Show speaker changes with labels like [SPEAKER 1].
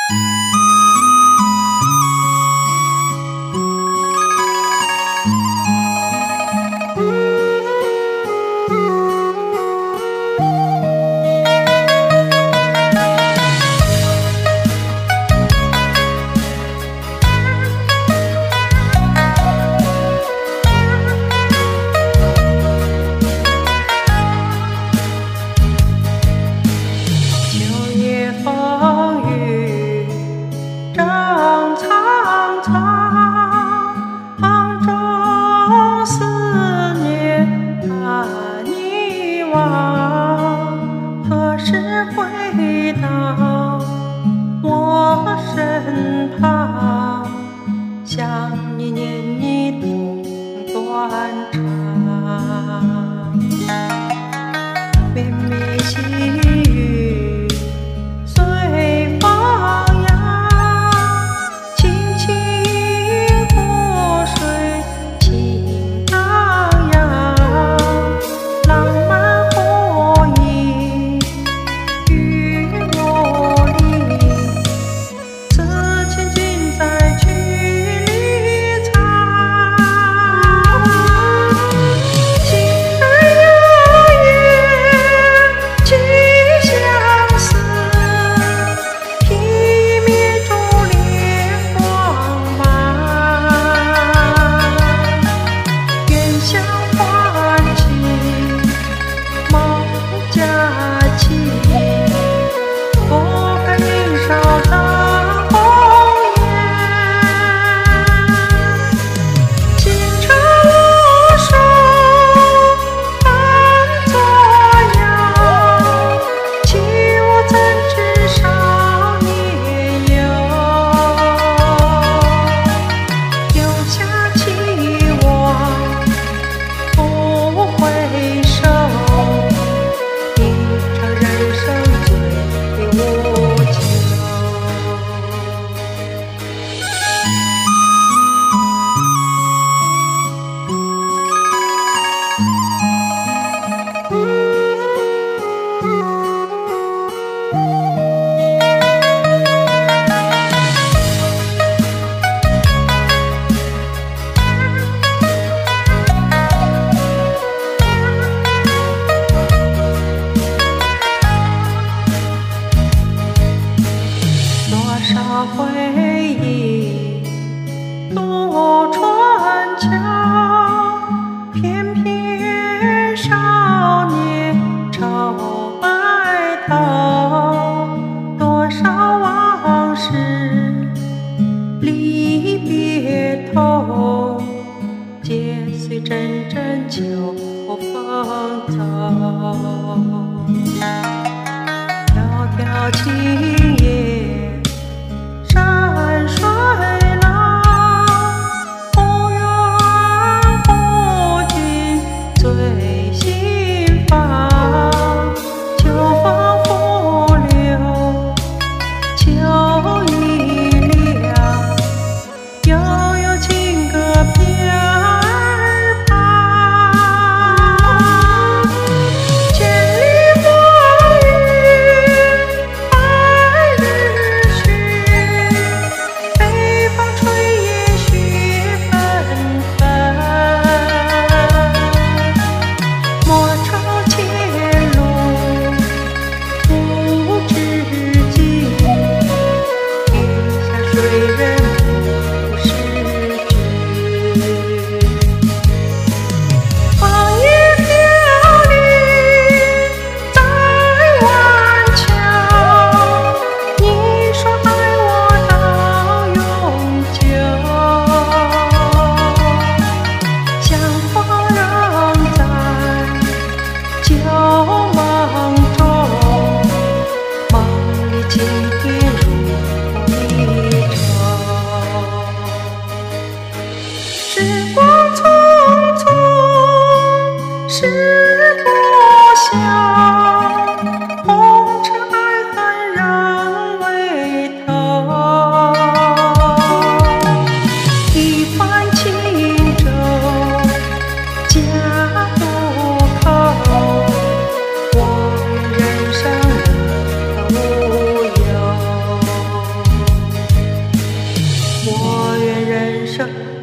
[SPEAKER 1] 何时回到我身旁？想你念你痛断肠，绵绵细雨随风扬，清清湖水轻荡漾，浪漫火影与我里，此情尽在曲里藏。情人有缘几相思，披灭中烈光芒，愿相还情梦佳期，不敢年少的红颜。情长无数伴左右，岂我怎知少年游？留下期望不回首，一场人生最无求。多少回忆渡春秋，翩翩少年愁白头。多少往事离别痛，皆随阵阵秋风走。迢迢青叶山水老，忽远忽近最心房。秋风拂柳秋已凉，悠悠情歌片儿旁。千里风雨伴生。